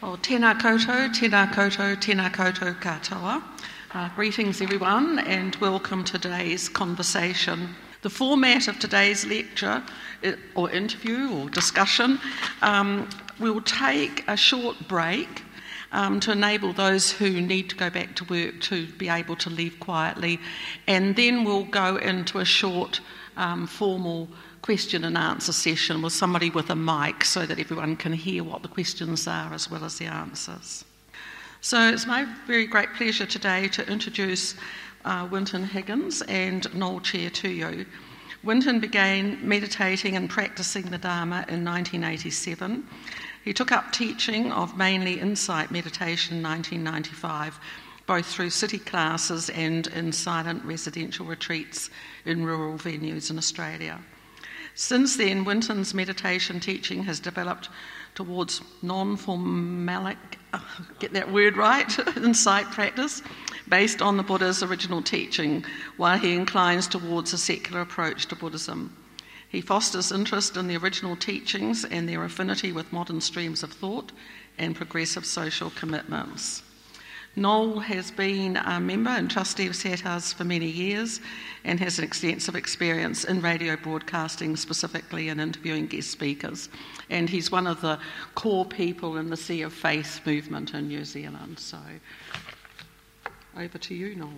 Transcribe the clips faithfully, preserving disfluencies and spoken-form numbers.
Well, tēnā koutou, tēnā koutou, tēnā koutou katoa. Uh, greetings everyone and welcome to today's conversation. The format of today's lecture or interview or discussion, um, we'll take a short break um, to enable those who need to go back to work to be able to leave quietly, and then we'll go into a short um, formal question and answer session with somebody with a mic so that everyone can hear what the questions are as well as the answers. So it's my very great pleasure today to introduce uh, Winton Higgins and Noel Chair to you. Winton began meditating and practicing the Dharma in nineteen eighty-seven. He took up teaching of mainly insight meditation in nineteen ninety-five, both through city classes and in silent residential retreats in rural venues in Australia. Since then, Winton's meditation teaching has developed towards non-formalic, get that word right, insight practice, based on the Buddha's original teaching, while he inclines towards a secular approach to Buddhism. He fosters interest in the original teachings and their affinity with modern streams of thought and progressive social commitments. Noel has been a member and trustee of Satars for many years and has an extensive experience in radio broadcasting, specifically in interviewing guest speakers. And he's one of the core people in the Sea of Faith movement in New Zealand. So, over to you, Noel.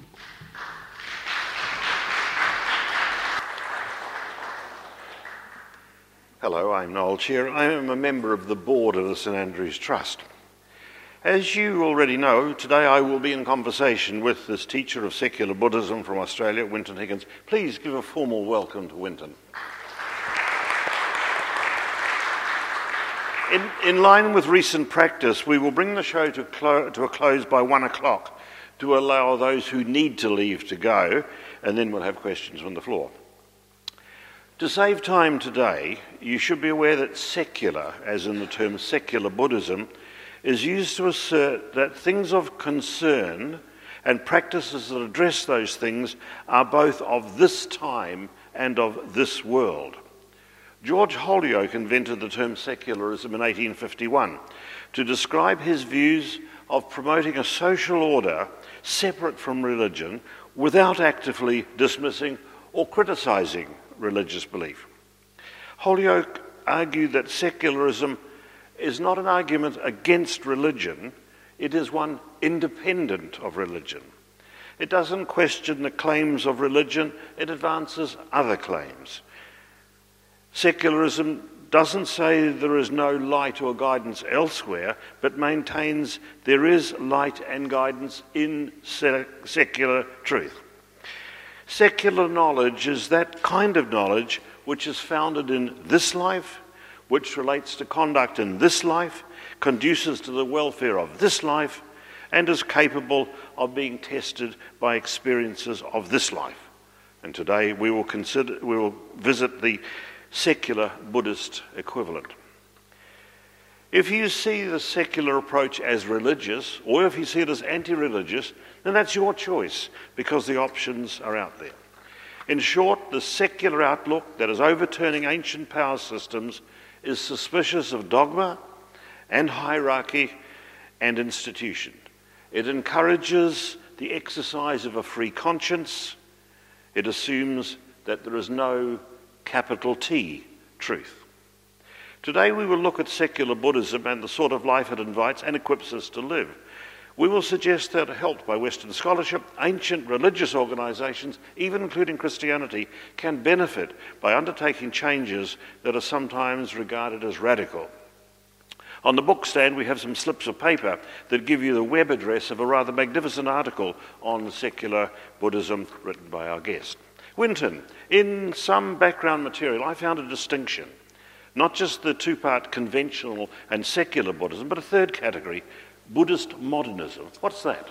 Hello, I'm Noel Chair. I am a member of the board of the St Andrew's Trust. As you already know, today I will be in conversation with this teacher of secular Buddhism from Australia, Winton Higgins. Please give a formal welcome to Winton. In, in line with recent practice, we will bring the show to, clo- to a close by one o'clock to allow those who need to leave to go, and then we'll have questions from the floor. To save time today, you should be aware that secular, as in the term secular Buddhism, is used to assert that things of concern and practices that address those things are both of this time and of this world. George Holyoake invented the term secularism in eighteen fifty-one to describe his views of promoting a social order separate from religion without actively dismissing or criticising religious belief. Holyoake argued that secularism is not an argument against religion, it is one independent of religion. It doesn't question the claims of religion, it advances other claims. Secularism doesn't say there is no light or guidance elsewhere, but maintains there is light and guidance in secular truth. Secular knowledge is that kind of knowledge which is founded in this life, which relates to conduct in this life, conduces to the welfare of this life, and is capable of being tested by experiences of this life. And today we will consider, we will visit the secular Buddhist equivalent. If you see the secular approach as religious, or if you see it as anti-religious, then that's your choice, because the options are out there. In short, the secular outlook that is overturning ancient power systems is suspicious of dogma and hierarchy and institution. It encourages the exercise of a free conscience. It assumes that there is no capital T truth. Today we will look at secular Buddhism and the sort of life it invites and equips us to live. We will suggest that, helped by Western scholarship, ancient religious organisations, even including Christianity, can benefit by undertaking changes that are sometimes regarded as radical. On the bookstand we have some slips of paper that give you the web address of a rather magnificent article on secular Buddhism written by our guest. Winton, in some background material I found a distinction, not just the two-part conventional and secular Buddhism, but a third category, Buddhist modernism. What's that?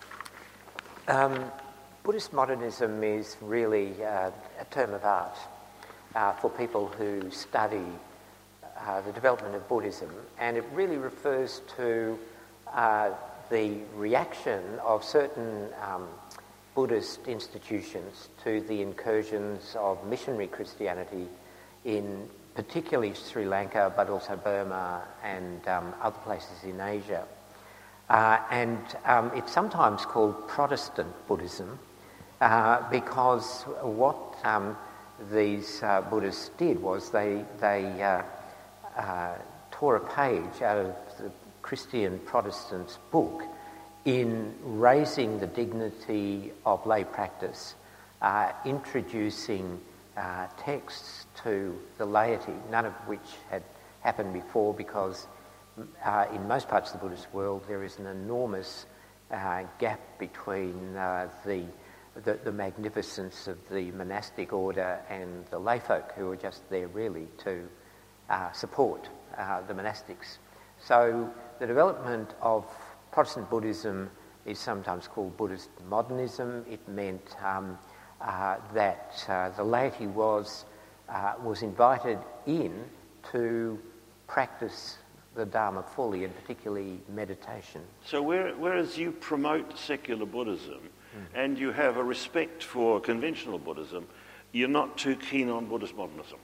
Um, Buddhist modernism is really uh, a term of art uh, for people who study uh, the development of Buddhism, and it really refers to uh, the reaction of certain um, Buddhist institutions to the incursions of missionary Christianity in particularly Sri Lanka, but also Burma and um, other places in Asia. Uh, and um, it's sometimes called Protestant Buddhism uh, because what um, these uh, Buddhists did was they, they uh, uh, tore a page out of the Christian Protestants' book in raising the dignity of lay practice, uh, introducing uh, texts to the laity, none of which had happened before because uh, in most parts of the Buddhist world there is an enormous uh, gap between uh, the, the the magnificence of the monastic order and the layfolk who are just there really to uh, support uh, the monastics. So the development of Protestant Buddhism is sometimes called Buddhist modernism. It meant um, uh, that uh, the laity was uh, was invited in to practice the Dharma fully, and particularly meditation. So where, whereas you promote secular Buddhism mm. and you have a respect for conventional Buddhism, you're not too keen on Buddhist modernism.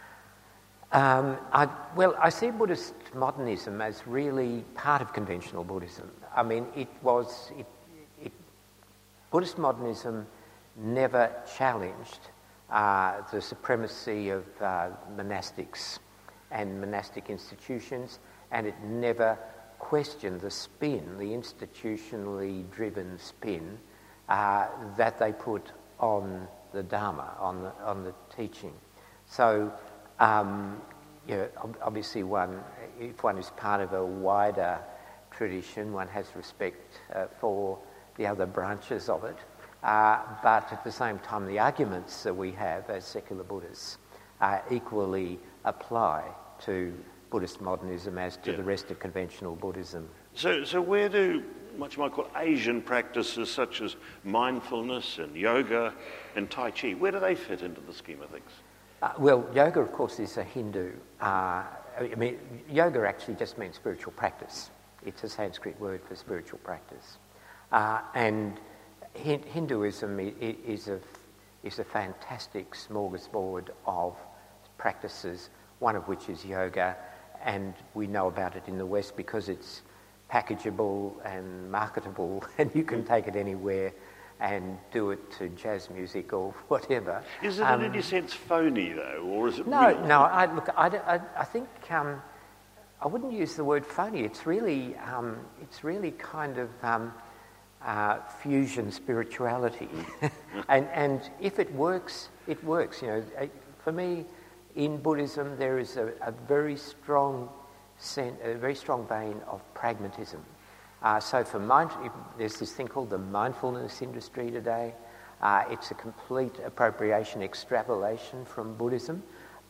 Um, I, well, I see Buddhist modernism as really part of conventional Buddhism. I mean, it was... It, it, Buddhist modernism never challenged uh, the supremacy of uh, monastics and monastic institutions, and it never questioned the spin, the institutionally driven spin uh, that they put on the Dharma, on the, on the teaching. So, um, you know, obviously one, if one is part of a wider tradition, one has respect uh, for the other branches of it. Uh, but at the same time, the arguments that we have as secular Buddhists uh, equally apply to Buddhist modernism as to yeah. the rest of conventional Buddhism. So, so where do what you might call Asian practices such as mindfulness and yoga and Tai Chi, where do they fit into the scheme of things? Uh, well, yoga, of course, is a Hindu. Uh, I mean, yoga actually just means spiritual practice. It's a Sanskrit word for spiritual practice. Uh, and Hi- Hinduism is a, is a fantastic smorgasbord of practices, one of which is yoga, and we know about it in the West because it's packageable and marketable, and you can take it anywhere and do it to jazz music or whatever. Is it um, in any sense phony, though, or is it no, real? No, I, look, I, I, I think um, I wouldn't use the word phony. It's really, um, it's really kind of um, uh, fusion spirituality, and and if it works, it works. You know, for me, in Buddhism, there is a, a very strong, sen- a very strong vein of pragmatism. Uh, so for mind, there's this thing called the mindfulness industry today. Uh, it's a complete appropriation, extrapolation from Buddhism,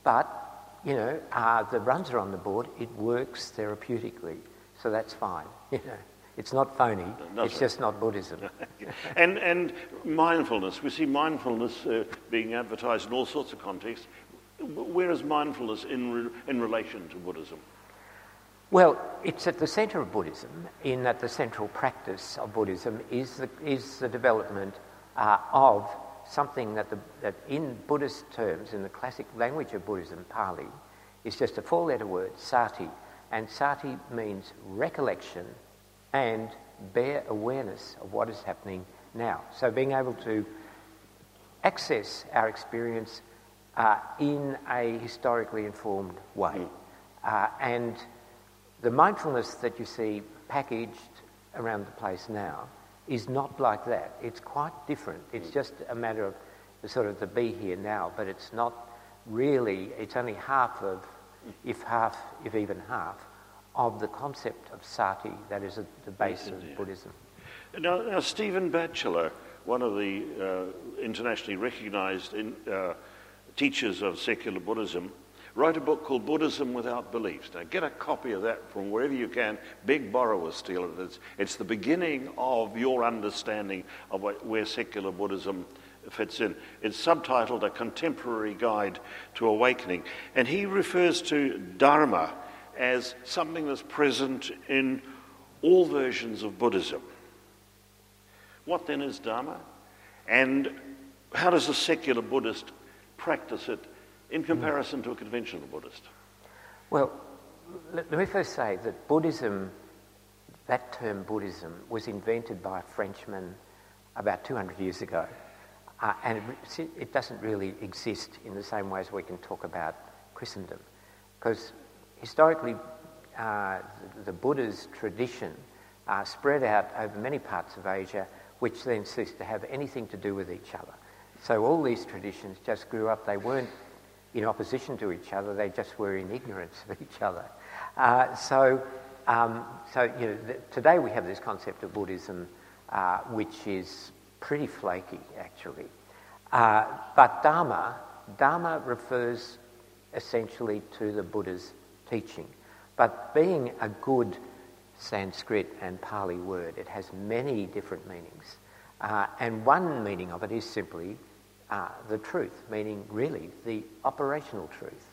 but you know uh, the runs are on the board. It works therapeutically, so that's fine. You know, it's not phony. No, it's just not Buddhism. and and mindfulness. We see mindfulness uh, being advertised in all sorts of contexts. Where is mindfulness in re- in relation to Buddhism? Well, it's at the centre of Buddhism, in that the central practice of Buddhism is the, is the development uh, of something that, the, that in Buddhist terms, in the classic language of Buddhism, Pali, is just a four-letter word, sati. And sati means recollection and bare awareness of what is happening now. So being able to access our experience uh, in a historically informed way. Uh, and the mindfulness that you see packaged around the place now is not like that. It's quite different. It's just a matter of the sort of the be here now, but it's not really, it's only half of, if half, if even half, of the concept of sati that is at the base yes, of Buddhism. Now, now, Stephen Batchelor, one of the uh, internationally recognised in, uh, teachers of secular Buddhism, wrote a book called Buddhism Without Beliefs. Now, get a copy of that from wherever you can. Beg, borrow, or steal it. It's, it's the beginning of your understanding of what, where secular Buddhism fits in. It's subtitled A Contemporary Guide to Awakening. And he refers to Dharma as something that's present in all versions of Buddhism. What then is Dharma? And how does a secular Buddhist practice it in comparison mm. to a conventional Buddhist? Well, let, let me first say that Buddhism, that term Buddhism, was invented by a Frenchman about two hundred years ago. Uh, and it, it doesn't really exist in the same way as we can talk about Christendom. Because historically, uh, the, the Buddha's tradition uh, spread out over many parts of Asia, which then ceased to have anything to do with each other. So all these traditions just grew up. They weren't in opposition to each other, they just were in ignorance of each other. Uh, so, um, so you know, th- today we have this concept of Buddhism, uh, which is pretty flaky, actually. Uh, but Dharma, Dharma refers essentially to the Buddha's teaching. But being a good Sanskrit and Pali word, it has many different meanings. Uh, and one meaning of it is simply uh, the truth, meaning really the operational truth.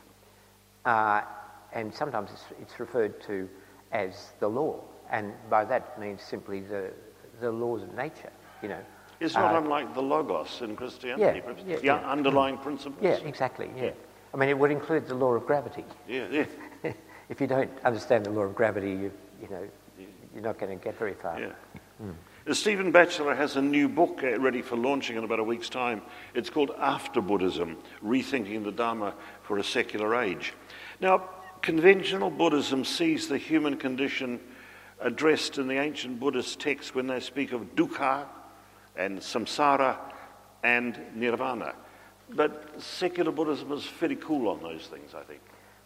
Uh, and sometimes it's, it's referred to as the law. And by that means simply the, the laws of nature, you know. It's not uh, unlike the Logos in Christianity, yeah, perhaps. yeah, the yeah. underlying principles. Yeah, exactly, yeah. I mean, it would include the law of gravity. Yeah, yeah. If you don't understand the law of gravity, you, you know, you're not going to get very far. Yeah. Mm. Stephen Batchelor has a new book uh, ready for launching in about a week's time. It's called After Buddhism, Rethinking the Dharma for a Secular Age. Now, conventional Buddhism sees the human condition addressed in the ancient Buddhist texts when they speak of dukkha and samsara and nirvana. But secular Buddhism is fairly cool on those things, I think.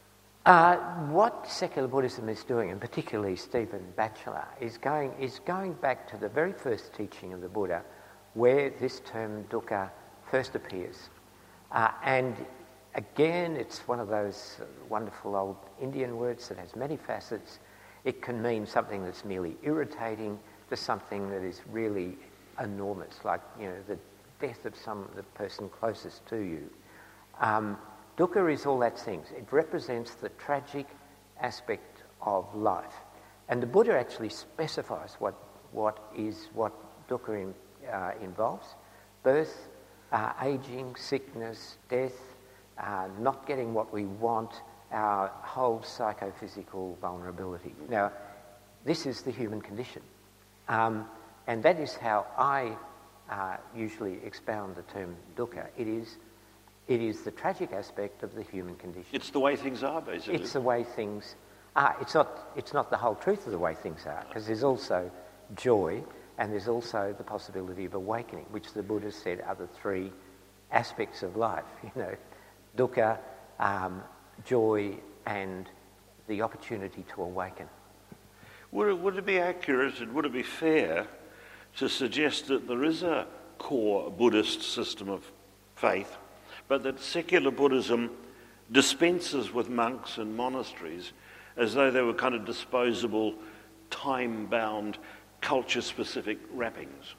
Uh, what secular Buddhism is doing, and particularly Stephen Batchelor, is going, is going back to the very first teaching of the Buddha, where this term dukkha first appears. Uh, and again, it's one of those wonderful old Indian words that has many facets. It can mean something that's merely irritating to something that is really enormous, like, you know, the death of some the person closest to you. Um, dukkha is all that things. It represents the tragic aspect of life. And the Buddha actually specifies what, what is what dukkha in, uh, involves. Birth, uh, aging, sickness, death, uh, not getting what we want, our whole psychophysical vulnerability. Now, this is the human condition. Um, and that is how I uh, usually expound the term dukkha. It is, it is the tragic aspect of the human condition. It's the way things are, basically. It's the way things are. It's not, it's not the whole truth of the way things are, because there's also joy and there's also the possibility of awakening, which the Buddha said are the three aspects of life, you know, dukkha, um, joy, and the opportunity to awaken. Would it, would it be accurate and would it be fair to suggest that there is a core Buddhist system of faith, but that secular Buddhism dispenses with monks and monasteries as though they were kind of disposable, time-bound, culture-specific wrappings?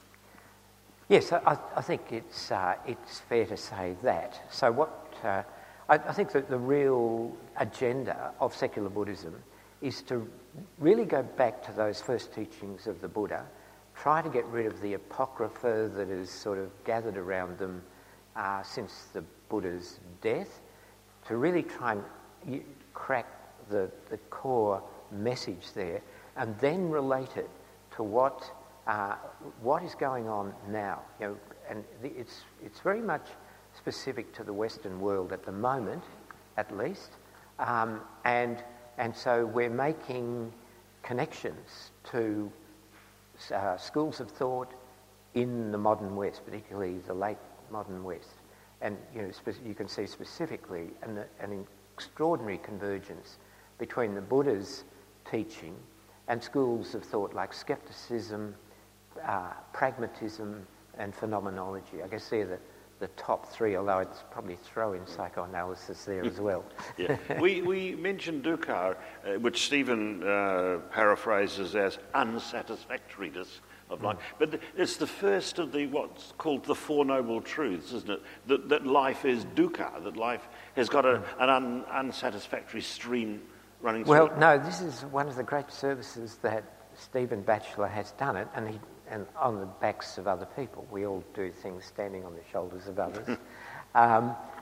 Yes, I, I think it's uh, it's fair to say that. So what uh, I, I think that the real agenda of secular Buddhism is to really go back to those first teachings of the Buddha, try to get rid of the apocrypha that has sort of gathered around them uh, since the Buddha's death, to really try and crack the, the core message there, and then relate it to what uh, what is going on now. You know, and the, it's it's very much specific to the Western world at the moment, at least, um, and and so we're making connections to uh, schools of thought in the modern West, particularly the late modern West. And you know, spe- you can see specifically an, an extraordinary convergence between the Buddha's teaching and schools of thought like skepticism, uh, pragmatism, and phenomenology. I guess they're the, the top three, although I'd probably throw in psychoanalysis there as well. Yeah. we, we mentioned dukkha, uh, which Stephen uh, paraphrases as unsatisfactoriness of life. Mm. But it's the first of the what's called the Four Noble Truths, isn't it? That, that life is dukkha, that life has got a, an un, unsatisfactory stream running through well, it. no, this is one of the great services that Stephen Batchelor has done it, and he and on the backs of other people. We all do things standing on the shoulders of others. um,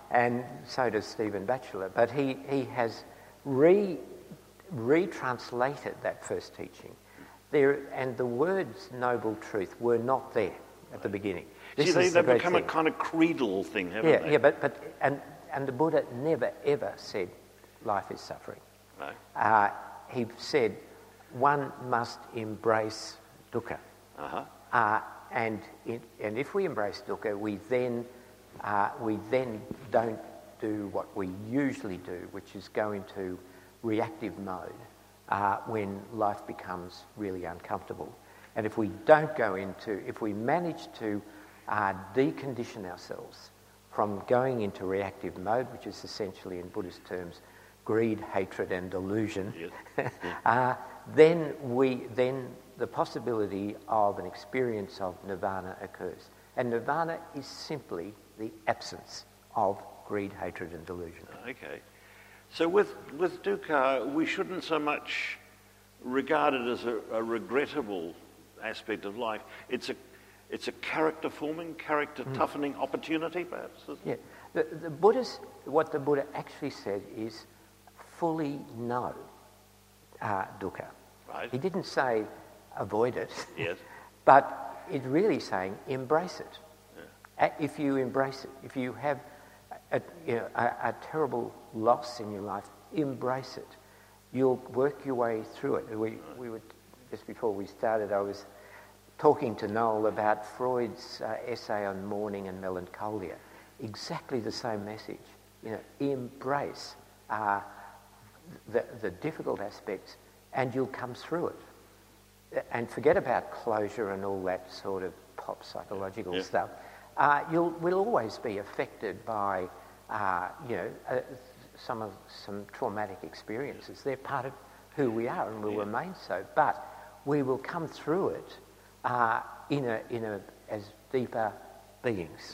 and so does Stephen Batchelor. But he, he has re, retranslated that first teaching. There, and the words noble truth were not there at the beginning. This See, they, is the they've great become thing. a kind of creedal thing, haven't Yeah, they? yeah, but, but and, and the Buddha never, ever said life is suffering. No. Uh, he said one must embrace dukkha. Uh-huh. Uh, and, it, and if we embrace dukkha, we then, uh, we then don't do what we usually do, which is go into reactive mode uh, when life becomes really uncomfortable. And if we don't go into, if we manage to uh, decondition ourselves from going into reactive mode, which is essentially in Buddhist terms greed, hatred and delusion, Yes. uh, then we then the possibility of an experience of nirvana occurs. And nirvana is simply the absence of greed, hatred and delusion. Okay. So with, with dukkha, we shouldn't so much regard it as a, a regrettable aspect of life. It's a, it's a character-forming, character-toughening mm. opportunity, perhaps? Isn't Yeah. it? The, the Buddhist, what the Buddha actually said is fully know uh, dukkha. Right. He didn't say avoid it, Yes. but it's really saying embrace it. Yeah. If you embrace it, if you have a, you know, a, a terrible loss in your life, embrace it. You'll work your way through it. We, we were, just before we started, I was talking to Noel about Freud's uh, essay on mourning and melancholia. Exactly the same message. You know, embrace uh, the, the difficult aspects and you'll come through it. And forget about closure and all that sort of pop psychological yeah. stuff. Uh, you'll will always be affected by, uh, you know, uh, some of some traumatic experiences. They're part of who we are and will yeah. remain so. But we will come through it uh, in a in a as deeper beings.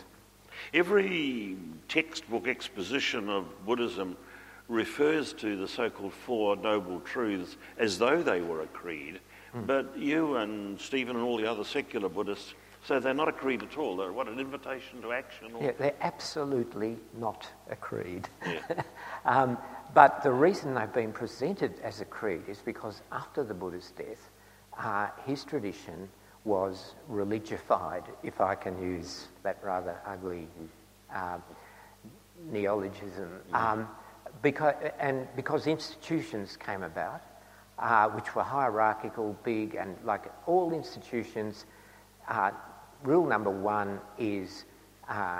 Every textbook exposition of Buddhism refers to the so-called Four Noble Truths as though they were a creed, mm. but you and Stephen and all the other secular Buddhists say they're not a creed at all. They're what, an invitation to action? Or... Yeah, they're absolutely not a creed. Yeah. um, but the reason they've been presented as a creed is because after the Buddha's death, uh, his tradition was religified, if I can use that rather ugly uh, neologism. Mm. Um, Because, and because institutions came about, uh, which were hierarchical, big, and like all institutions, uh, rule number one is uh,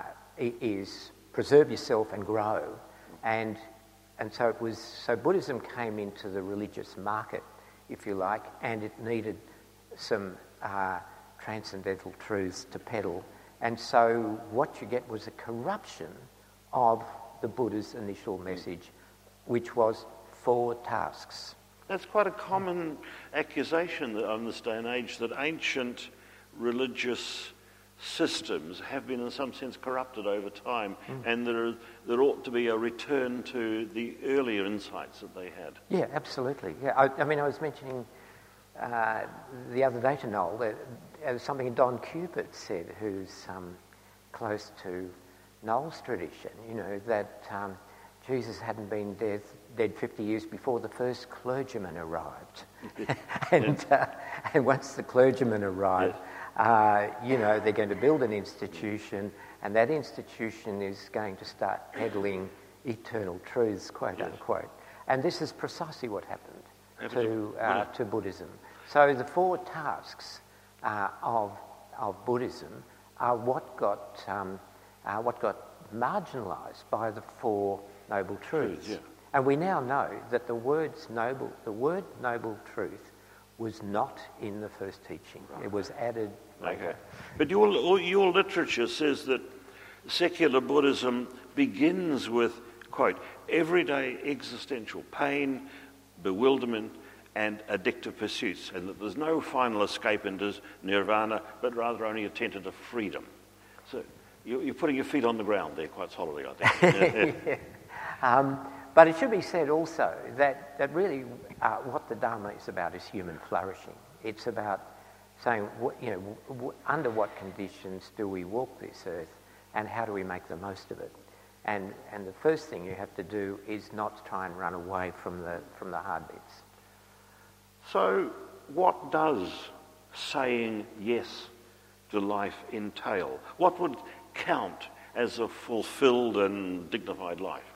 is preserve yourself and grow, and and so it was. So Buddhism came into the religious market, if you like, and it needed some uh, transcendental truths to peddle, and so what you get was a corruption of the Buddha's initial message, which was four tasks. That's quite a common accusation on this day and age, that ancient religious systems have been in some sense corrupted over time, mm. and there, there ought to be a return to the earlier insights that they had. Yeah, absolutely. Yeah, I, I mean, I was mentioning uh, the other day to Noel that uh, something Don Cupid said, who's um, close to Noel's tradition, you know, that um, Jesus hadn't been dead, dead fifty years before the first clergyman arrived. and, uh, and once the clergyman arrived, uh, you know, they're going to build an institution, and that institution is going to start peddling eternal truths, quote yes. unquote. And this is precisely what happened to, uh, to Buddhism. So the four tasks uh, of, of Buddhism are what got... Um, Uh, what got marginalised by the Four Noble Truths. Yeah. And we now know that the words noble, the word noble truth was not in the first teaching. Right. It was added later. Okay. But your, your literature says that secular Buddhism begins with, quote, everyday existential pain, bewilderment, and addictive pursuits, and that there's no final escape into nirvana, but rather only a tentative freedom. So you're putting your feet on the ground there quite solidly, I think. yeah. um, but it should be said also that, that really uh, what the Dharma is about is human flourishing. It's about saying, what, you know, w- under what conditions do we walk this earth and how do we make the most of it? And, and the first thing you have to do is not try and run away from the, from the hard bits. So what does saying yes to life entail? What would count as a fulfilled and dignified life?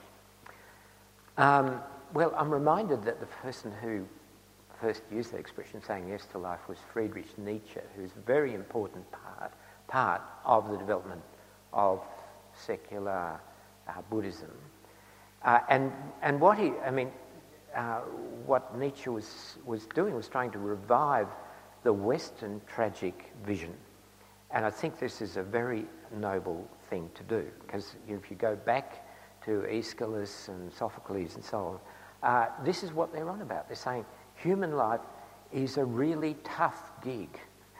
Um, well, I'm reminded that the person who first used that expression, saying yes to life, was Friedrich Nietzsche, who's a very important part, part of the development of secular uh, Buddhism. Uh, and, and what he, I mean, uh, what Nietzsche was, was doing was trying to revive the Western tragic vision. And I think this is a very noble thing to do, because if you go back to Aeschylus and Sophocles and so on, uh, this is what they're on about. They're saying human life is a really tough gig.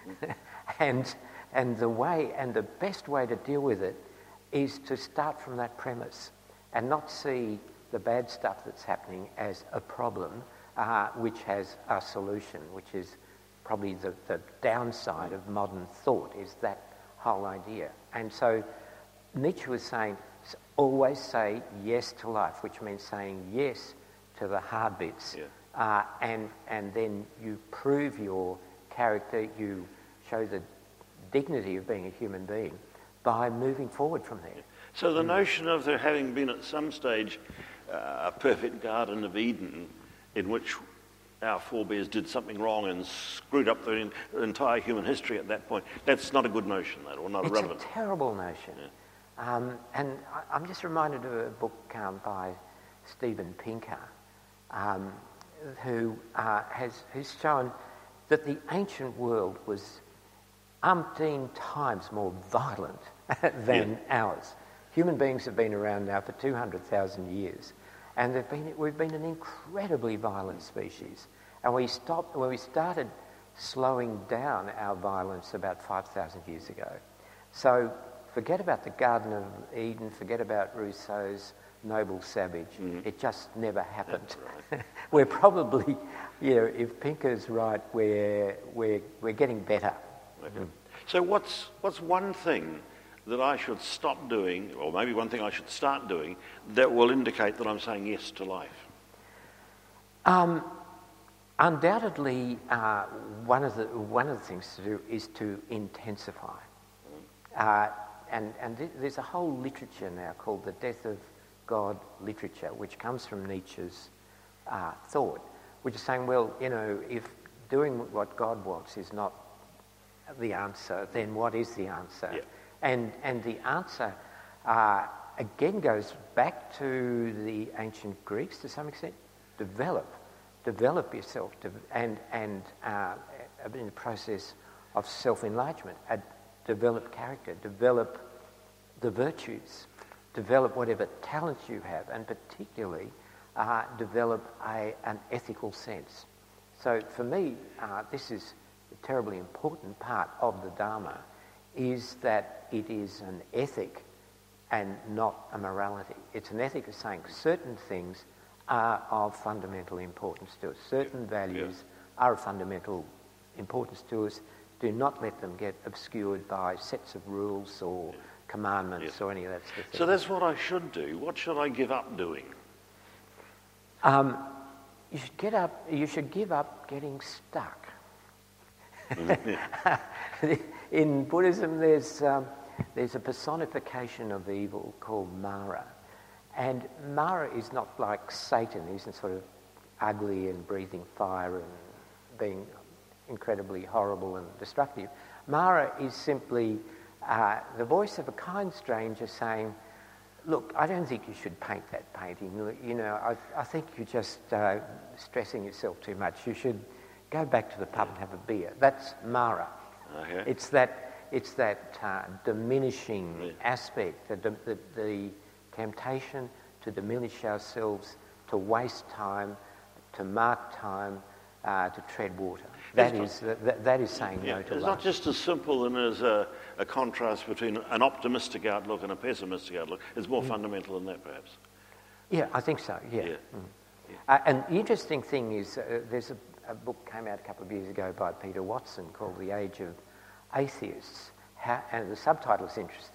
and, and the way, and the best way to deal with it is to start from that premise and not see the bad stuff that's happening as a problem uh, which has a solution, which is probably the, the downside of modern thought, is that whole idea. And so Nietzsche was saying, always say yes to life, which means saying yes to the hard bits. Yeah. Uh, and, and then you prove your character, you show the dignity of being a human being by moving forward from there. So the notion of there having been at some stage uh, a perfect Garden of Eden in which our forebears did something wrong and screwed up the in, entire human history at that point, that's not a good notion, that, or not it's relevant. It's a terrible notion. Yeah. Um, and I, I'm just reminded of a book um, by Steven Pinker, um, who uh, has who's shown that the ancient world was umpteen times more violent than yeah. ours. Human beings have been around now for two hundred thousand years, and they've been, we've been an incredibly violent species. And we stopped when we started slowing down our violence about five thousand years ago. So forget about the Garden of Eden, forget about Rousseau's Noble Savage. Mm-hmm. It just never happened. Right. We're probably, you know, if Pinker's right, we're, we're, we're getting better. Okay. Mm. So what's what's one thing that I should stop doing, or maybe one thing I should start doing, that will indicate that I'm saying yes to life? Um, undoubtedly, uh, one of the one of the things to do is to intensify. Uh, and and th- there's a whole literature now called the Death of God literature, which comes from Nietzsche's uh, thought, which is saying, well, you know, if doing what God wants is not the answer, then what is the answer? Yeah. And and the answer, uh, again, goes back to the ancient Greeks to some extent. Develop. Develop yourself. De- and and uh, in the process of self-enlargement. Uh, develop character. Develop the virtues. Develop whatever talents you have. And particularly, uh, develop a, an ethical sense. So for me, uh, this is a terribly important part of the Dharma, is that it is an ethic and not a morality. It's an ethic of saying certain things are of fundamental importance to us. Certain values yeah. are of fundamental importance to us. Do not let them get obscured by sets of rules or yeah. commandments yeah. or any of that stuff. So that's what I should do. What should I give up doing? Um, you should get up. You should give up getting stuck. In Buddhism, there's um, there's a personification of evil called Mara, and Mara is not like Satan. He isn't sort of ugly and breathing fire and being incredibly horrible and destructive. Mara is simply uh, the voice of a kind stranger saying, "Look, I don't think you should paint that painting. You know, I, I think you're just uh, stressing yourself too much. You should go back to the pub and have a beer." That's Mara. Okay. It's that it's that uh, diminishing yeah. aspect, the, the, the temptation to diminish ourselves, to waste time, to mark time, uh, to tread water. That it's is not, that, that is saying yeah, no to It's life. not just as simple and as a, a contrast between an optimistic outlook and a pessimistic outlook. It's more mm. fundamental than that, perhaps. Yeah, I think so. Yeah. yeah. Mm. yeah. Uh, and the interesting thing is, uh, there's a A book came out a couple of years ago by Peter Watson called The Age of Atheists. How, and the subtitle is interesting,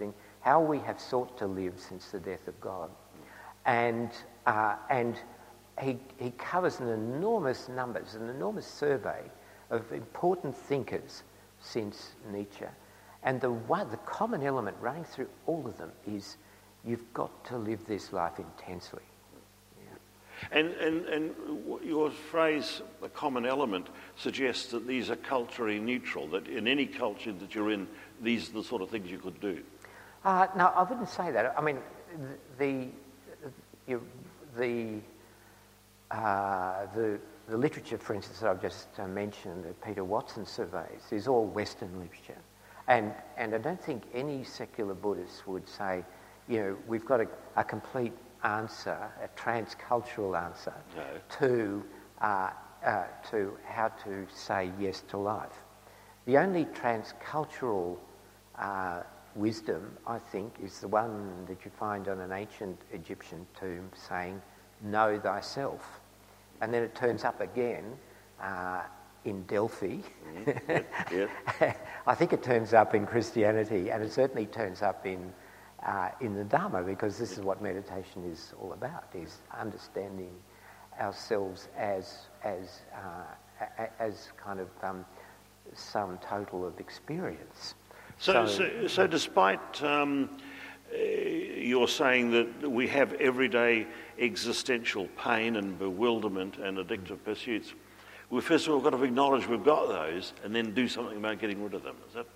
how we have sought to live since the death of God. And uh, and he, he covers an enormous numbers, an enormous survey of important thinkers since Nietzsche. And the one, the common element running through all of them is you've got to live this life intensely. Yeah. And, and, and your phrase, a common element, suggests that these are culturally neutral, that in any culture that you're in, these are the sort of things you could do. Uh, no, I wouldn't say that. I mean, the the the uh, the, the literature, for instance, that I've just uh, mentioned, that Peter Watson surveys, is all Western literature, and and I don't think any secular Buddhist would say, you know, we've got a, a complete answer, a transcultural answer no. to uh, uh, to how to say yes to life. The only transcultural uh, wisdom, I think, is the one that you find on an ancient Egyptian tomb saying, know thyself. And then it turns up again uh, in Delphi. Mm, yeah, yeah. I think it turns up in Christianity, and it certainly turns up in uh, in the Dharma, because this is what meditation is all about, is understanding ourselves as as uh, a, as kind of um, sum total of experience. So, so, so despite um, uh, you're saying that we have everyday existential pain and bewilderment and addictive pursuits, we first of all got to acknowledge we've got those and then do something about getting rid of them. Is that?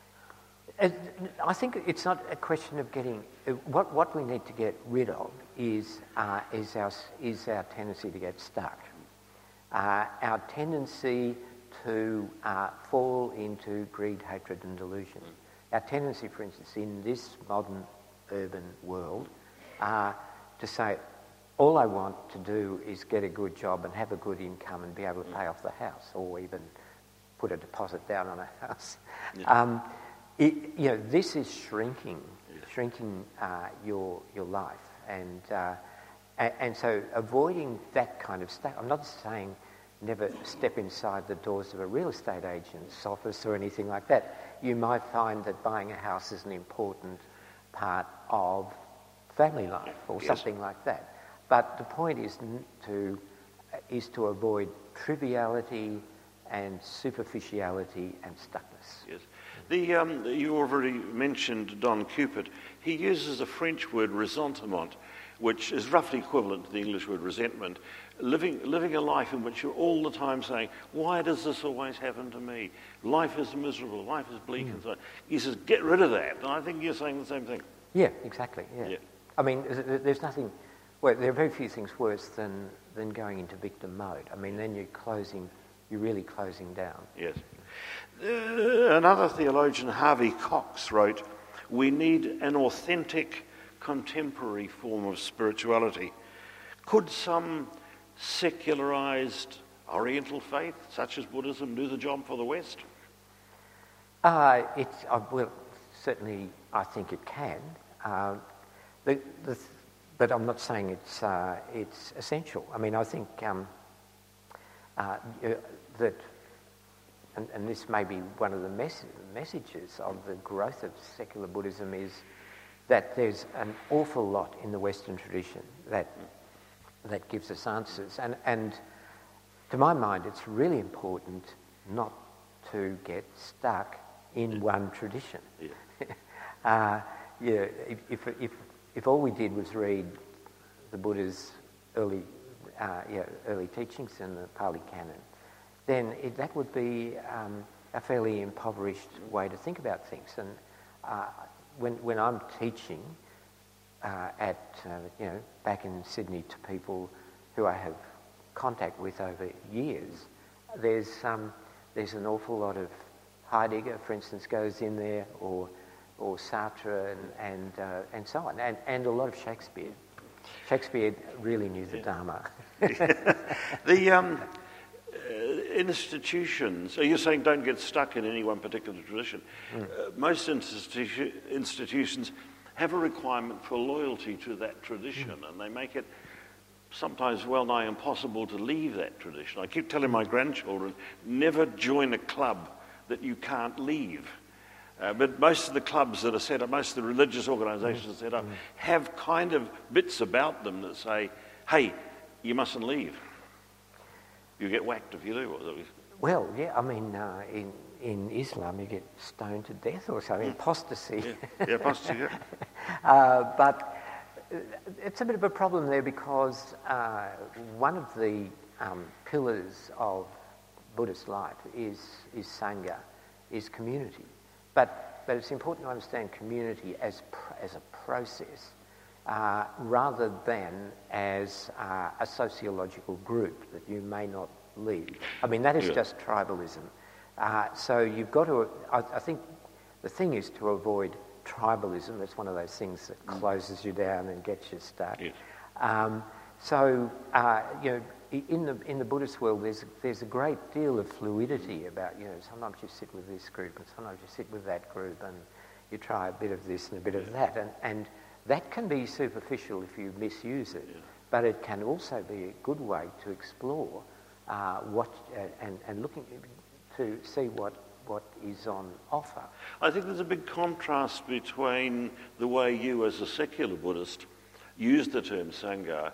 I think it's not a question of getting. What what we need to get rid of is uh, is our is our tendency to get stuck, uh, our tendency to uh, fall into greed, hatred and delusion. Our tendency, for instance, in this modern urban world, uh, to say, all I want to do is get a good job and have a good income and be able to pay off the house, or even put a deposit down on a house. Yeah. Um, it, you know, this is shrinking, yeah. shrinking uh, your your life, and, uh, and and so avoiding that kind of stuff. I'm not saying never step inside the doors of a real estate agent's office or anything like that. You might find that buying a house is an important part of family life or yes. something like that. But the point is to is to avoid triviality and superficiality and stuckness. Yes. The um, you already mentioned Don Cupid. He uses a French word, ressentiment, which is roughly equivalent to the English word resentment. Living, living a life in which you're all the time saying, why does this always happen to me? Life is miserable, life is bleak mm. and so on. He says, get rid of that. And I think you're saying the same thing. Yeah, exactly, yeah. yeah. I mean, there's nothing, well, there are very few things worse than, than going into victim mode. I mean, then you're closing, you're really closing down. Yes. Uh, another theologian, Harvey Cox, wrote, we need an authentic contemporary form of spirituality. Could some secularized Oriental faith, such as Buddhism, do the job for the West? Uh, it's, uh, well, certainly I think it can. Uh, the, the, but I'm not saying it's uh, it's essential. I mean, I think um, uh, that, and, and this may be one of the mes- messages of the growth of secular Buddhism is that there's an awful lot in the Western tradition that that gives us answers. And, and to my mind, it's really important not to get stuck in yeah. one tradition. Yeah. uh, yeah, if, if, if, if all we did was read the Buddha's early, uh, yeah, early teachings in the Pali Canon, then it, that would be um, a fairly impoverished way to think about things. And uh, when, when I'm teaching, Uh, at, uh, you know, back in Sydney to people who I have contact with over years, there's um, there's an awful lot of Heidegger, for instance, goes in there, or or Sartre and and uh, and so on, and and a lot of Shakespeare. Shakespeare really knew the yeah. Dharma. the um, uh, institutions. So you're saying don't get stuck in any one particular tradition. Mm. Uh, most institu- institutions. have a requirement for loyalty to that tradition, mm. and they make it sometimes well nigh impossible to leave that tradition. I keep telling my grandchildren, never join a club that you can't leave. Uh, but most of the clubs that are set up, most of the religious organisations set up, have kind of bits about them that say, hey, you mustn't leave. You get whacked if you do. Well, yeah, I mean, uh, in, in Islam you get stoned to death or something, apostasy. Yeah, yeah apostasy, yeah. uh, but it's a bit of a problem there because uh, one of the um, pillars of Buddhist life is, is Sangha, is community. But, but it's important to understand community as, pr- as a process uh, rather than as uh, a sociological group that you may not lead. I mean, that is yeah. just tribalism. Uh, so you've got to, I, I think the thing is to avoid tribalism. That's one of those things that closes you down and gets you stuck. Yes. Um, so, uh, you know, in the in the Buddhist world, there's there's a great deal of fluidity about, you know, sometimes you sit with this group and sometimes you sit with that group and you try a bit of this and a bit of that. And, and that can be superficial if you misuse it, yeah. but it can also be a good way to explore uh, what uh, and, and looking to see what what is on offer. I think there's a big contrast between the way you as a secular Buddhist use the term Sangha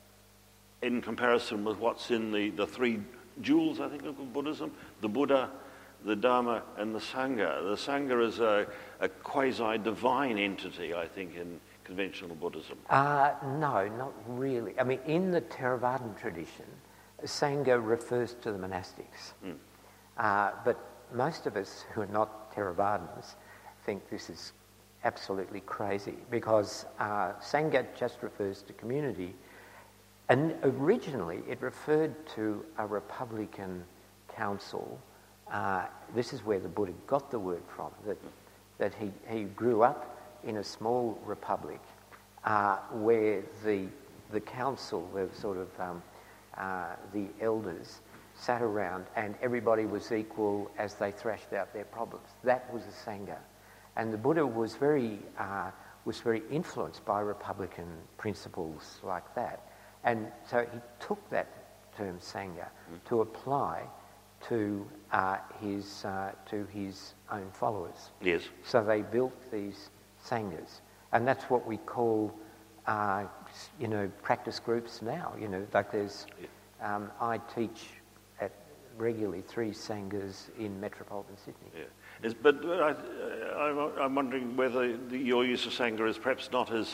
in comparison with what's in the, the three jewels, I think, of Buddhism, the Buddha, the Dharma, and the Sangha. The Sangha is a, a quasi-divine entity, I think, in conventional Buddhism. Uh, no, not really. I mean, in the Theravadan tradition, Sangha refers to the monastics. Mm. Uh, but most of us who are not Theravadins think this is absolutely crazy because uh, Sangha just refers to community. And originally it referred to a republican council. Uh, this is where the Buddha got the word from, that, that he, he grew up in a small republic uh, where the, the council, the sort of um, uh, the elders, sat around and everybody was equal as they thrashed out their problems. That was a Sangha. And the Buddha was very, uh, was very influenced by republican principles like that. And so he took that term Sangha mm. to apply to uh, his uh, to his own followers. Yes. So they built these Sanghas. And that's what we call, uh, you know, practice groups now. You know, like there's, yeah. um, I teach at regularly three Sanghas in metropolitan Sydney. Yeah. Is, but I, I'm, I'm wondering whether the, your use of Sangha is perhaps not as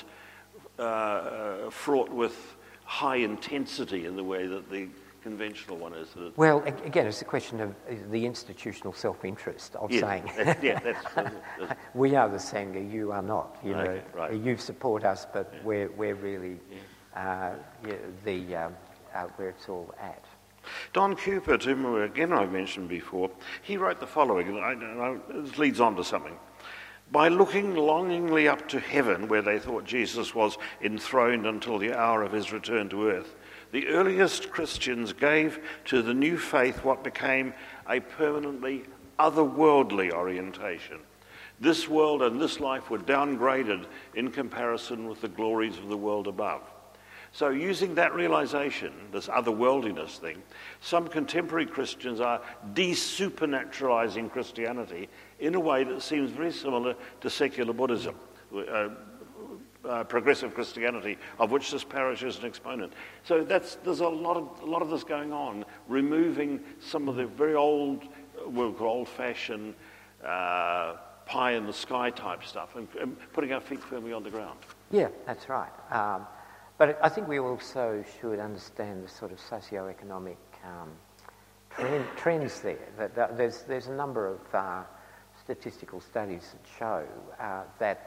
uh, fraught with high intensity in the way that the conventional one is. Well, again, it's a question of the institutional self-interest of yeah, saying, that's, yeah, that's, that's, we are the Sangha, you are not. You okay, know, right. You support us, but yeah. we're we're really yeah. uh, yeah, the um, uh, where it's all at. Don Cupert, whom again I've mentioned before, he wrote the following, and I, I, this leads on to something. By looking longingly up to heaven, where they thought Jesus was enthroned until the hour of his return to earth, the earliest Christians gave to the new faith what became a permanently otherworldly orientation. This world and this life were downgraded in comparison with the glories of the world above. So using that realization, this otherworldliness thing, some contemporary Christians are de-supernaturalizing Christianity in a way that seems very similar to secular Buddhism, uh, uh, progressive Christianity, of which this parish is an exponent. So that's, there's a lot of a lot of this going on, removing some of the very old, we'll call old-fashioned, uh, pie-in-the-sky type stuff, and, and putting our feet firmly on the ground. Yeah, that's right. Um, But I think we also should understand the sort of socio-economic um, trend, trends there. That, that there's there's a number of uh, statistical studies that show uh, that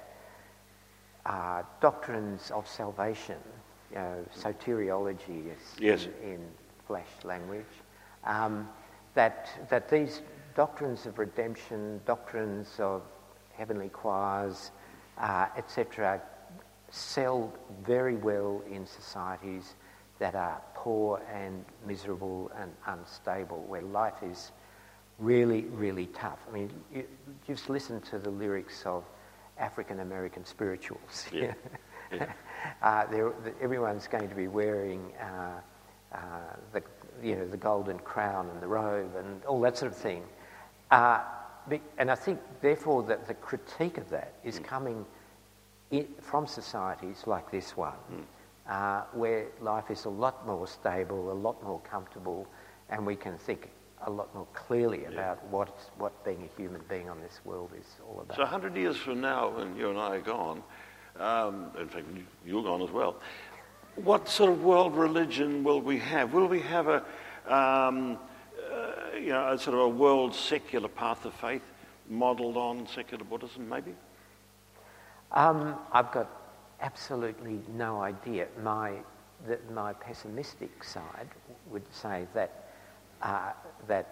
uh, doctrines of salvation, you know, soteriology is yes. in, in flash language, um, that that these doctrines of redemption, doctrines of heavenly choirs, uh, et cetera, sell very well in societies that are poor and miserable and unstable, where life is really, really tough. I mean, you just listen to the lyrics of African American spirituals. Yeah. Yeah. uh, everyone's going to be wearing uh, uh, the, you know, the golden crown and the robe and all that sort of thing. Uh, be, and I think, therefore, that the critique of that is mm. coming in, from societies like this one, mm. uh, where life is a lot more stable, a lot more comfortable, and we can think a lot more clearly yeah. about what what being a human being on this world is all about. So a hundred years from now, when you and I are gone, um, in fact, you're gone as well, what sort of world religion will we have? Will we have a, um, uh, you know, a sort of a world secular path of faith modelled on secular Buddhism, maybe? Um, I've got absolutely no idea. My the, my pessimistic side would say that uh, that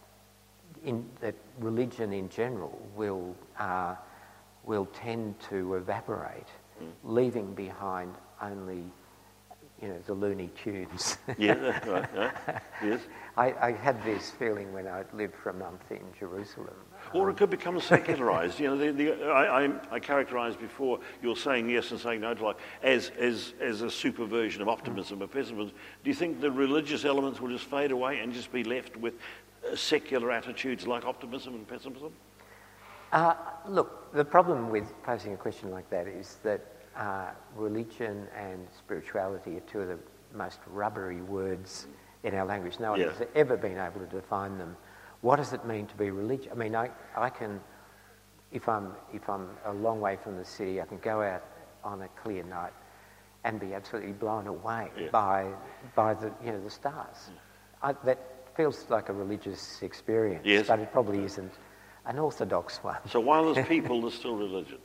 in that religion in general will uh, will tend to evaporate, mm. leaving behind only, you know, the Looney Tunes. Yeah, that's right. Yeah. Yes. I, I had this feeling when I lived for a month in Jerusalem. Or it could become secularised. You know, the, the, I, I, I characterised before you're saying yes and saying no to life as as as a super version of optimism or pessimism. Do you think the religious elements will just fade away and just be left with uh, secular attitudes like optimism and pessimism? Uh, look, the problem with posing a question like that is that uh, religion and spirituality are two of the most rubbery words in our language. No one yeah. has ever been able to define them. What does it mean to be religious? I mean, I, I can, if I'm if I'm a long way from the city, I can go out on a clear night and be absolutely blown away yeah. by by the you know the stars. I, that feels like a religious experience, yes. but it probably isn't an orthodox one. So while there's people, there's still religion.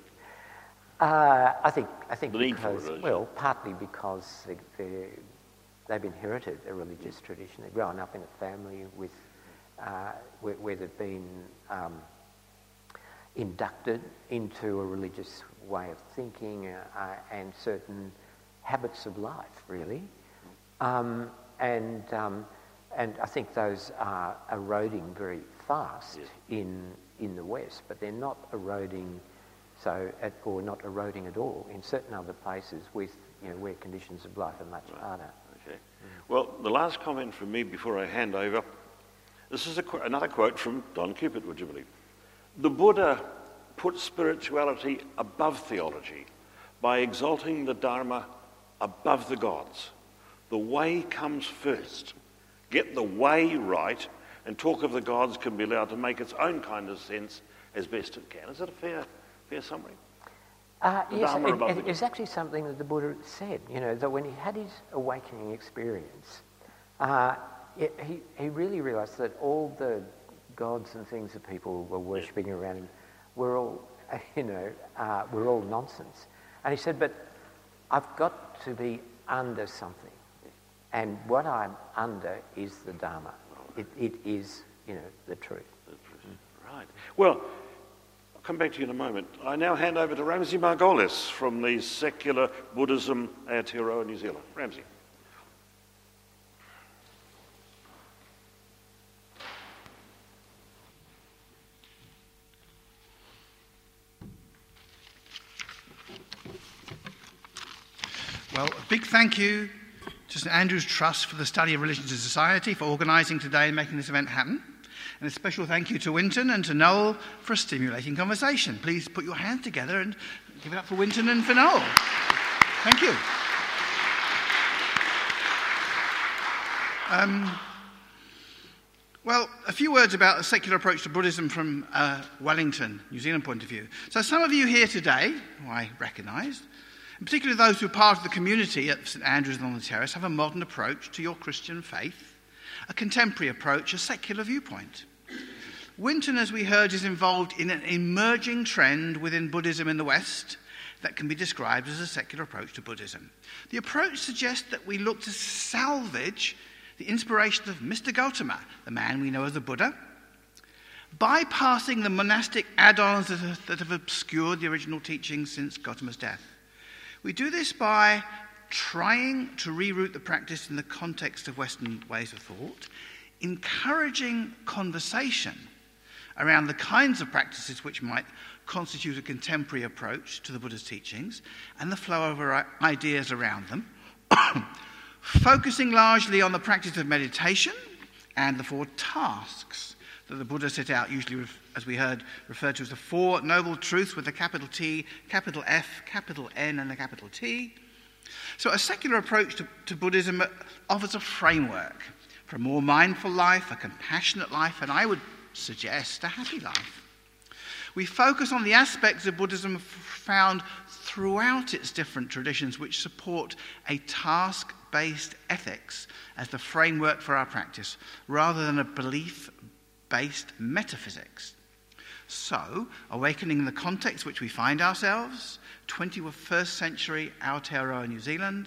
Uh, I think I think The need because for religion. well, partly because they, they, they've inherited a religious tradition. They've grown up in a family with. Uh, where, where they've been um, inducted into a religious way of thinking uh, uh, and certain habits of life, really. Um, and um, and I think those are eroding very fast yes. in in the West, but they're not eroding so at, or not eroding at all in certain other places with you know where conditions of life are much right. harder. Okay. Mm. Well, the last comment from me before I hand over. This is a qu- another quote from Don Cupid, would you believe? The Buddha put spirituality above theology by exalting the Dharma above the gods. The way comes first. Get the way right, and talk of the gods can be allowed to make its own kind of sense as best it can. Is that a fair, fair summary? Uh, The yes, Dharma it, above it, the it's actually something that the Buddha said, you know, that when he had his awakening experience, uh, it, he, he really realised that all the gods and things that people were worshipping around him were all, you know, uh, were all nonsense. And he said, but I've got to be under something. And what I'm under is the Dharma. It, it is, you know, the truth. The truth. Mm. Right. Well, I'll come back to you in a moment. I now hand over to Ramsay Margolis from the Secular Buddhism Aotearoa, New Zealand. Ramsay. Well, a big thank you to St Andrew's Trust for the Study of Religions and Society for organising today and making this event happen. And a special thank you to Winton and to Noel for a stimulating conversation. Please put your hands together and give it up for Winton and for Noel. Thank you. Um, well, a few words about the secular approach to Buddhism from uh, Wellington, New Zealand point of view. So some of you here today, who I recognise, and particularly those who are part of the community at St Andrew's and on the Terrace, have a modern approach to your Christian faith, a contemporary approach, a secular viewpoint. Winton, as we heard, is involved in an emerging trend within Buddhism in the West that can be described as a secular approach to Buddhism. The approach suggests that we look to salvage the inspiration of Mister Gautama, the man we know as the Buddha, bypassing the monastic add-ons that have, that have obscured the original teachings since Gautama's death. We do this by trying to reroute the practice in the context of Western ways of thought, encouraging conversation around the kinds of practices which might constitute a contemporary approach to the Buddha's teachings and the flow of ideas around them, focusing largely on the practice of meditation and the four tasks that the Buddha set out, usually, as we heard, referred to as the Four Noble Truths with a capital T, capital F, capital N, and a capital T. So a secular approach to, to Buddhism offers a framework for a more mindful life, a compassionate life, and I would suggest a happy life. We focus on the aspects of Buddhism found throughout its different traditions which support a task-based ethics as the framework for our practice, rather than a belief-based metaphysics. So, awakening the context in which we find ourselves, twenty-first century Aotearoa, New Zealand.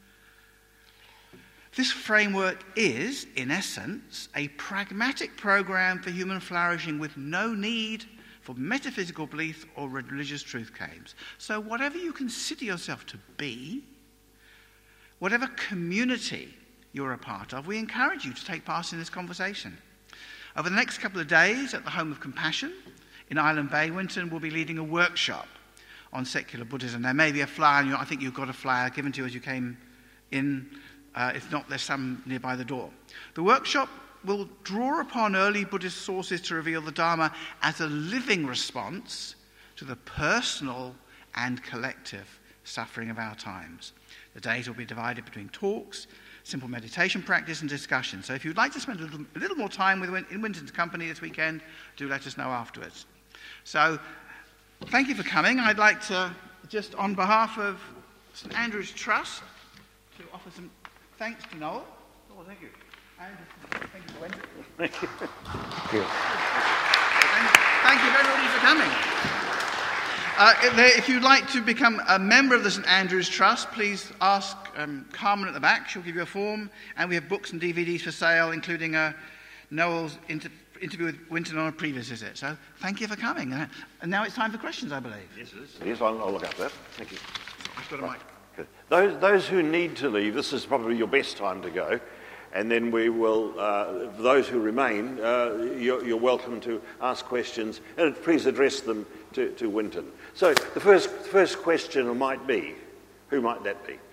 This framework is, in essence, a pragmatic program for human flourishing with no need for metaphysical belief or religious truth claims. So whatever you consider yourself to be, whatever community you're a part of, we encourage you to take part in this conversation. Over the next couple of days at the Home of Compassion in Island Bay, Winton will be leading a workshop on secular Buddhism. There may be a flyer, and I think you've got a flyer given to you as you came in. Uh, if not, there's some nearby the door. The workshop will draw upon early Buddhist sources to reveal the Dharma as a living response to the personal and collective suffering of our times. The days will be divided between talks, simple meditation practice, and discussion. So if you'd like to spend a little, a little more time with, in Winton's company this weekend, do let us know afterwards. So thank you for coming. I'd like to, just on behalf of St Andrew's Trust, to offer some thanks to Noel. Oh, thank you. And thank you, Wendy. Thank you. Thank you. Thank, thank you everybody for coming. Uh, if you'd like to become a member of the St Andrew's Trust, please ask um, Carmen at the back. She'll give you a form. And we have books and D V Ds for sale, including uh, Noel's inter- interview with Winton on a previous visit. So thank you for coming. Uh, and now it's time for questions, I believe. Yes, it is. Yes, I'll, I'll look up that. Thank you. I've got a mic. Good. Those, those who need to leave, this is probably your best time to go. And then we will, uh, those who remain, uh, you're, you're welcome to ask questions and please address them to, to Winton. So the first, first question might be, who might that be?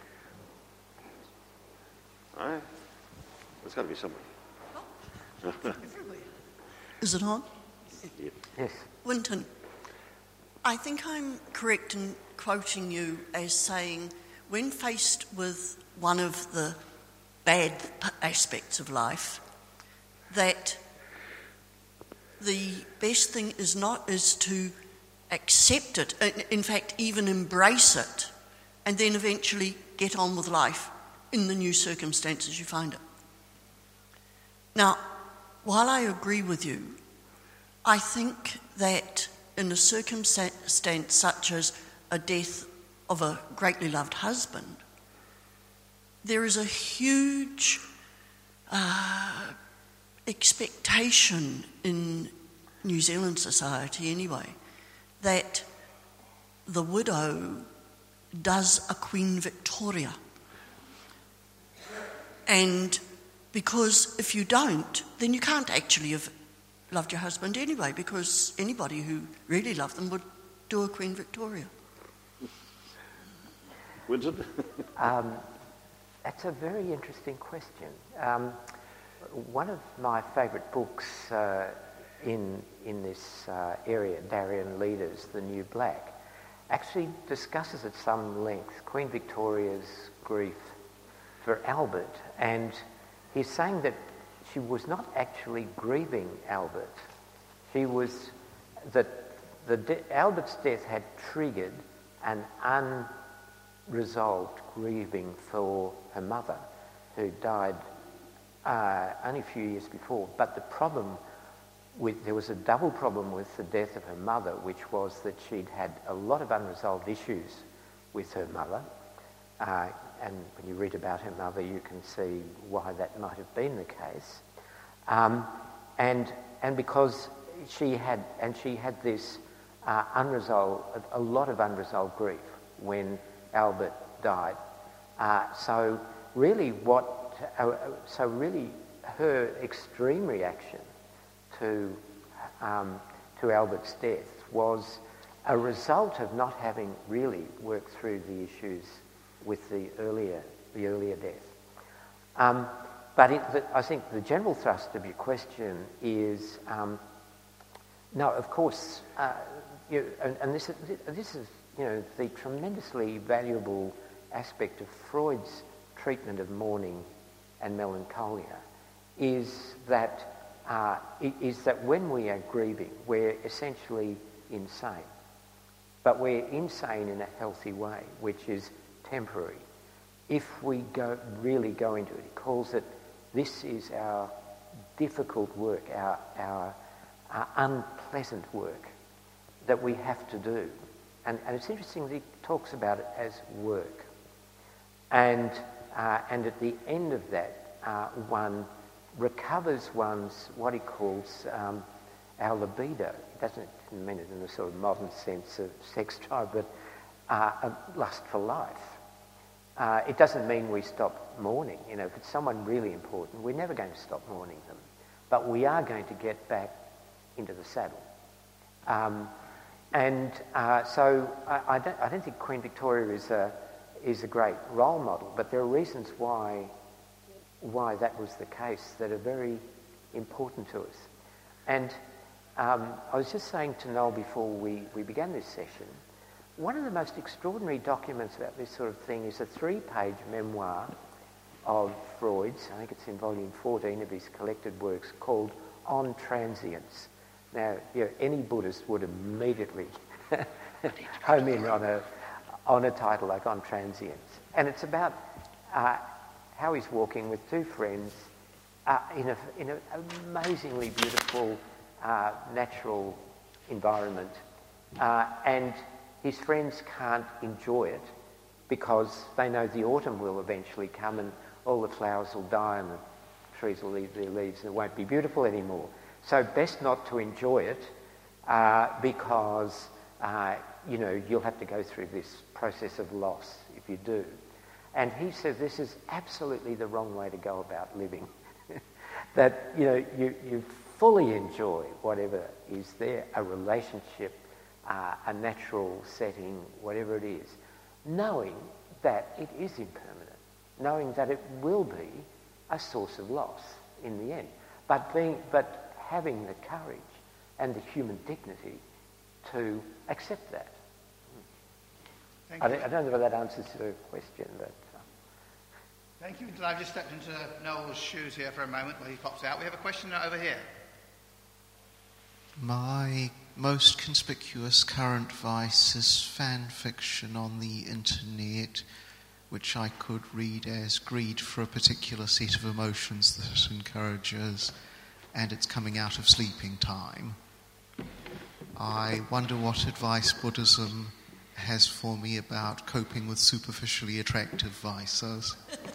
Right? There's got to be someone. Is it on? Yep. Yes. Winton, I think I'm correct in quoting you as saying, when faced with one of the bad aspects of life, that the best thing is not is to accept it, in fact even embrace it, and then eventually get on with life in the new circumstances you find it. Now, while I agree with you, I think that in a circumstance such as a death of a greatly loved husband, there is a huge uh, expectation in New Zealand society anyway, that the widow does a Queen Victoria. And because if you don't, then you can't actually have loved your husband anyway, because anybody who really loved them would do a Queen Victoria. Winton? Um, that's a very interesting question. Um, one of my favourite books uh, in in this uh, area, Darien Leaders, The New Black, actually discusses at some length Queen Victoria's grief for Albert, and he's saying that she was not actually grieving Albert. She was that the de- Albert's death had triggered an unresolved grieving for her mother, who died uh, only a few years before. But the problem with there was a double problem with the death of her mother, which was that she'd had a lot of unresolved issues with her mother. Uh, and when you read about her mother, you can see why that might have been the case. Um, and and because she had and she had this uh, unresolved, a lot of unresolved grief when Albert died. Uh, so really, what uh, so really her extreme reaction to um, to Albert's death was a result of not having really worked through the issues with the earlier the earlier death. Um, but it, the, I think the general thrust of your question is, um, no, of course, uh, you, and, and this, this is, you know, the tremendously valuable aspect of Freud's treatment of mourning and melancholia is that uh, is that when we are grieving, we're essentially insane. But we're insane in a healthy way, which is temporary. If we go really go into it, he calls it, this is our difficult work, our, our, our unpleasant work that we have to do. And, and it's interesting that he talks about it as work. And, uh, and at the end of that, uh, one recovers one's, what he calls um, our libido. He doesn't mean it in the sort of modern sense of sex drive, but uh, a lust for life. Uh, it doesn't mean we stop mourning. You know, if it's someone really important, we're never going to stop mourning them. But we are going to get back into the saddle. Um, and uh, so I, I, don't, I don't think Queen Victoria is a, is a great role model, but there are reasons why, why that was the case that are very important to us. And um, I was just saying to Noel before we, we began this session, one of the most extraordinary documents about this sort of thing is a three-page memoir of Freud's, I think it's in volume fourteen of his collected works, called On Transience. Now, you know, any Buddhist would immediately home in on a, on a title like On Transience. And it's about uh, how he's walking with two friends uh, in, a, in an amazingly beautiful uh, natural environment. Uh, and his friends can't enjoy it because they know the autumn will eventually come and all the flowers will die and the trees will leave their leaves and it won't be beautiful anymore. So best not to enjoy it uh, because, uh, you know, you'll have to go through this process of loss if you do. And he says this is absolutely the wrong way to go about living. That, you know, you, you fully enjoy whatever is there, a relationship, Uh, a natural setting, whatever it is, knowing that it is impermanent, knowing that it will be a source of loss in the end, but being, but having the courage and the human dignity to accept that. Thank I, you. don't, I don't know if that answers the question, but... Uh... Thank you. Until I've just stepped into Noel's shoes here for a moment while he pops out. We have a question over here. My most conspicuous current vice is fan fiction on the internet, which I could read as greed for a particular set of emotions that it encourages, and it's coming out of sleeping time. I wonder what advice Buddhism has for me about coping with superficially attractive vices.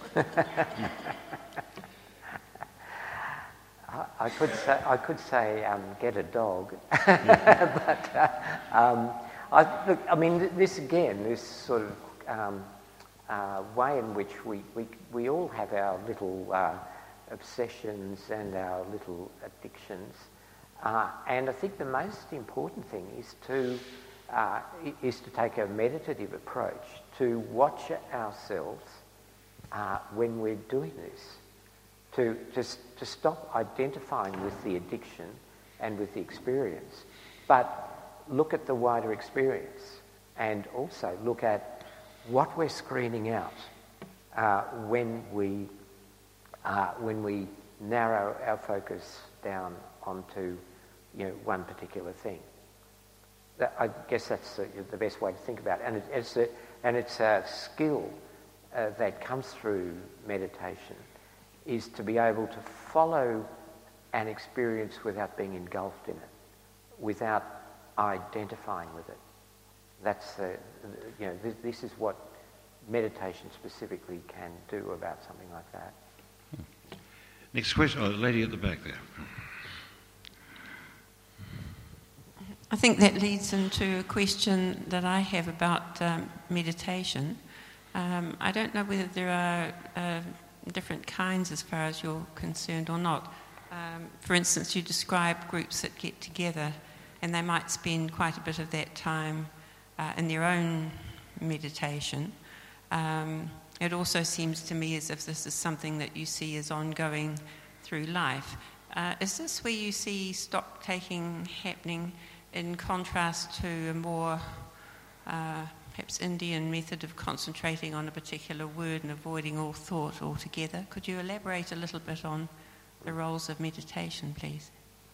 I could say, I could say um, get a dog, but uh, um, I, look, I mean, this again, this sort of um, uh, way in which we, we, we all have our little uh, obsessions and our little addictions, uh, and I think the most important thing is to uh, is to take a meditative approach to watch ourselves uh, when we're doing this. To, to, to stop identifying with the addiction and with the experience, but look at the wider experience and also look at what we're screening out uh, when we uh, when we narrow our focus down onto, you know, one particular thing. That, I guess that's the, the best way to think about it, and it, it's a, and it's a skill uh, that comes through meditation. Is to be able to follow an experience without being engulfed in it, without identifying with it. That's the, you know, this, this is what meditation specifically can do about something like that. Next question, oh, the lady at the back there. I think that leads into a question that I have about um, meditation. Um, I don't know whether there are uh, different kinds as far as you're concerned or not. Um, for instance, you describe groups that get together and they might spend quite a bit of that time uh, in their own meditation. Um, it also seems to me as if this is something that you see as ongoing through life. Uh, is this where you see stock taking happening in contrast to a more uh, perhaps Indian method of concentrating on a particular word and avoiding all thought altogether? Could you elaborate a little bit on the roles of meditation, please?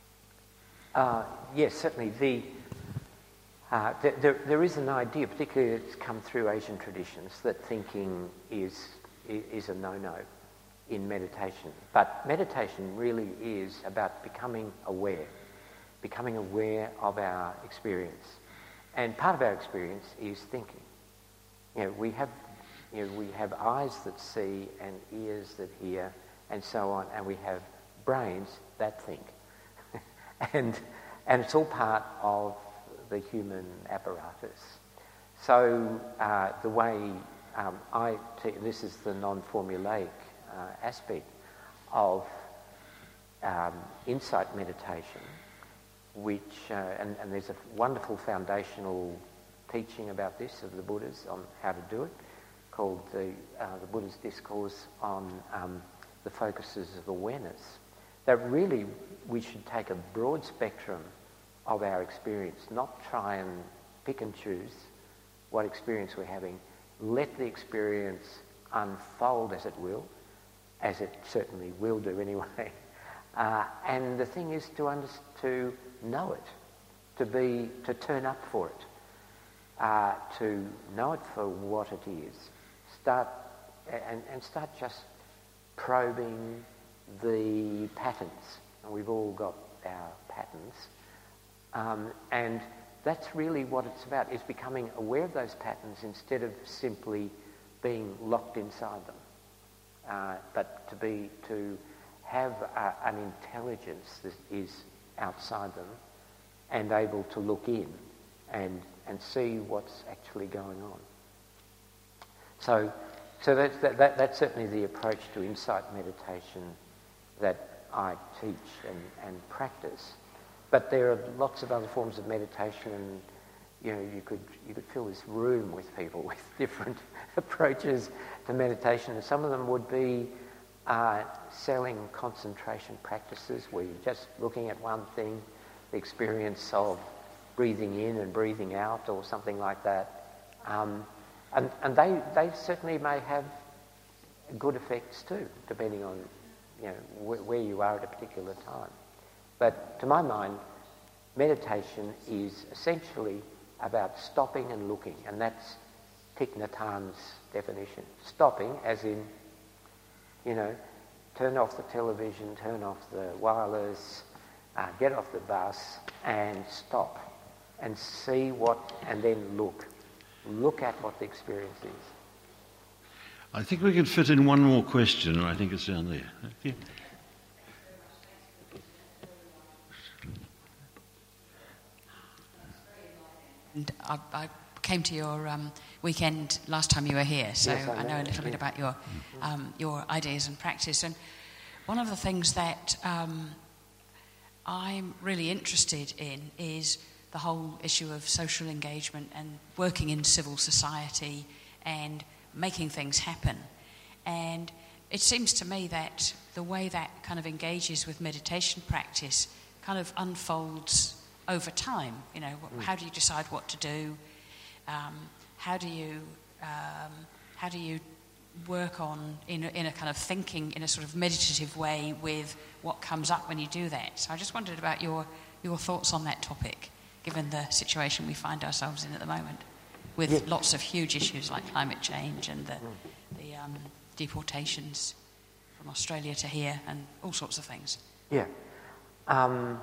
Uh, yes, certainly. The, uh, th- there, there is an idea, particularly that's come through Asian traditions, that thinking is, is a no-no in meditation. But meditation really is about becoming aware, becoming aware of our experience. And part of our experience is thinking. You know, we have, you know, we have eyes that see and ears that hear and so on, and we have brains that think. and and it's all part of the human apparatus. So uh, the way um, I, te- this is the non-formulaic uh, aspect of um, insight meditation, which, uh, and, and there's a wonderful foundational teaching about this of the Buddhas on how to do it, called the, uh, the Buddha's Discourse on um, the Focuses of Awareness. That really we should take a broad spectrum of our experience, not try and pick and choose what experience we're having. Let the experience unfold as it will, as it certainly will do anyway. Uh, and the thing is to under, to know it, to be, to turn up for it, uh, to know it for what it is. Start and, and start just probing the patterns. And we've all got our patterns. Um, and that's really what it's about, is becoming aware of those patterns instead of simply being locked inside them. Uh, but to be, to have a, an intelligence that is outside them and able to look in and, and see what's actually going on. So, so that's, that, that, that's certainly the approach to insight meditation that I teach and, and practice. But there are lots of other forms of meditation, and you know, you could you could fill this room with people with different approaches to meditation. And some of them would be uh, selling concentration practices, where you're just looking at one thing, the experience of breathing in and breathing out, or something like that. Um, and and they they certainly may have good effects too, depending on you know wh- where you are at a particular time. But to my mind, meditation is essentially about stopping and looking, and that's Thich Nhat Hanh's definition. Stopping, as in, you know, turn off the television, turn off the wireless, uh, get off the bus, and stop, and see what, and then look. Look at what the experience is. I think we can fit in one more question, and I think it's down there. Yeah. And I, I came to your um, weekend last time you were here, so yes, I, I know a little bit about your um, your ideas and practice. And one of the things that um, I'm really interested in is the whole issue of social engagement and working in civil society and making things happen. And it seems to me that the way that kind of engages with meditation practice kind of unfolds over time. You know, mm. how do you decide what to do? Um, how do you um, how do you work on in a, in a kind of thinking in a sort of meditative way with what comes up when you do that? So I just wondered about your your thoughts on that topic, given the situation we find ourselves in at the moment, with yeah. lots of huge issues like climate change and the mm. the um, deportations from Australia to here and all sorts of things. Yeah. Um,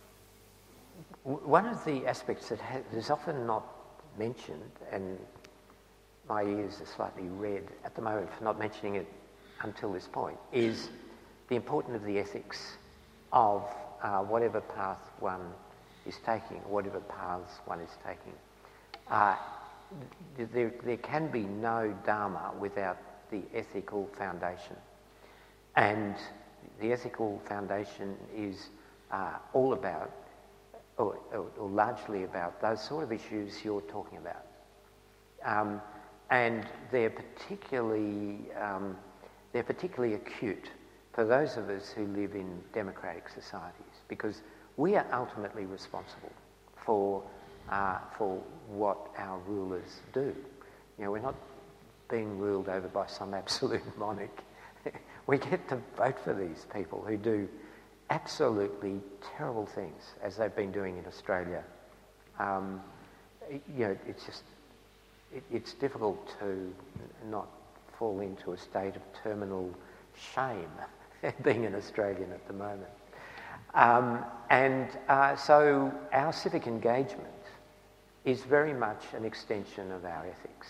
One of the aspects that ha- is often not mentioned, and my ears are slightly red at the moment for not mentioning it until this point, is the importance of the ethics of uh, whatever path one is taking, whatever paths one is taking. Uh, there, there can be no Dharma without the ethical foundation. And the ethical foundation is uh, all about Or, or, or largely about those sort of issues you're talking about. Um, and they're particularly, um, they're particularly acute for those of us who live in democratic societies, because we are ultimately responsible for, uh, for what our rulers do. You know, we're not being ruled over by some absolute monarch. We get to vote for these people who do absolutely terrible things, as they've been doing in Australia. Um, you know, it's just, it, it's difficult to not fall into a state of terminal shame being an Australian at the moment. Um, and uh, so our civic engagement is very much an extension of our ethics.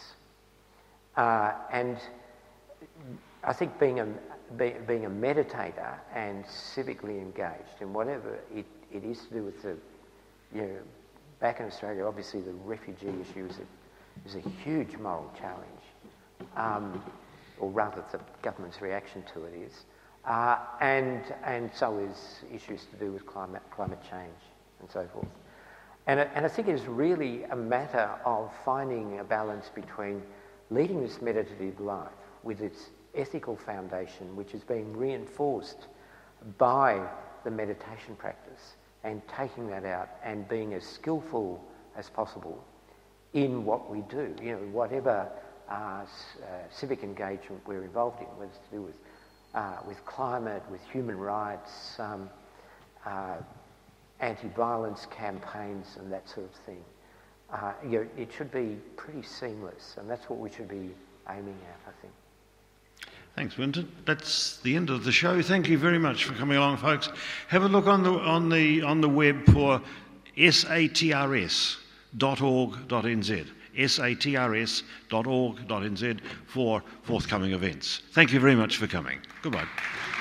Uh, and I think being a, be, being a meditator and civically engaged in whatever it, it is to do with the, you know, back in Australia, obviously the refugee issue is a, is a huge moral challenge, um, or rather the government's reaction to it is. Uh, and and so is issues to do with climate climate change and so forth. And, and I think it is really a matter of finding a balance between leading this meditative life with its ethical foundation, which is being reinforced by the meditation practice, and taking that out and being as skillful as possible in what we do. You know, whatever uh, uh, civic engagement we're involved in, whether it's to do with Uh, with climate, with human rights, um, uh, anti-violence campaigns and that sort of thing. Uh, you know, it should be pretty seamless, and that's what we should be aiming at, I think. Thanks, Winton. That's the end of the show. Thank you very much for coming along, folks. Have a look on the on the on the web for satrs dot org dot n z. satrs dot org dot n z for forthcoming events. Thank you very much for coming. Goodbye.